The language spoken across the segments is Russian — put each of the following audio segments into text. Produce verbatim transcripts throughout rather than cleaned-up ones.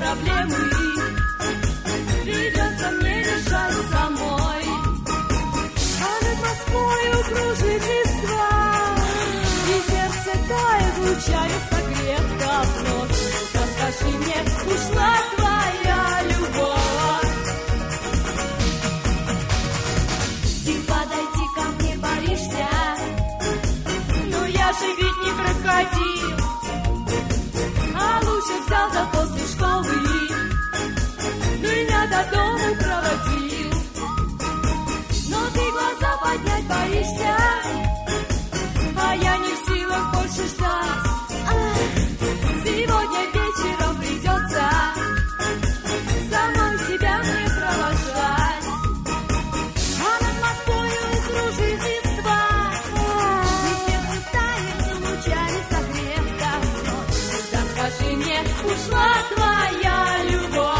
проблемы придется мне решать самой. А над Москвою кружит листва, и сердце тает в лучами согрет давно. Расскажи мне, ушла твоя любовь. Ты подойти ко мне боишься, но я же ведь не крокодил. А лучше взял за после школы, меня до дома проводил. Но ты глаза поднять боишься, а я не в силах больше ждать. Сегодня вечером придется самой себя мне провожать. А над Москвою кружит листва, и сердце тает лучами согрев давно. Да скажи мне, ушла твоя любовь.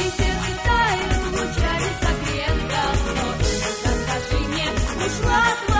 Ушла